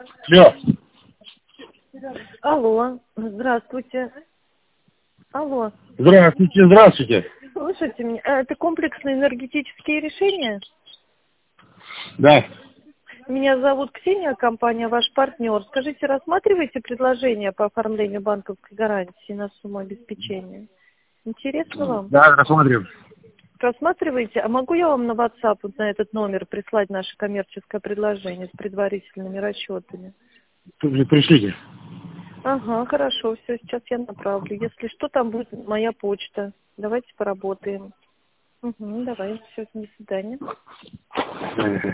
Алло. Алло, здравствуйте. Алло, Здравствуйте, здравствуйте. слушайте меня, это комплексные энергетические решения? Да. Меня зовут Ксения, компания «Ваш партнер». Скажите, рассматриваете предложение по оформлению банковской гарантии на сумму обеспечения? Интересно вам? Да, рассмотрим. Рассматриваете? А могу я вам на WhatsApp вот на этот номер прислать наше коммерческое предложение с предварительными расчетами? Тут же пришлите. Ага, хорошо, все, сейчас я направлю. Если что, там будет моя почта. Давайте поработаем. Угу, давай, все, до свидания.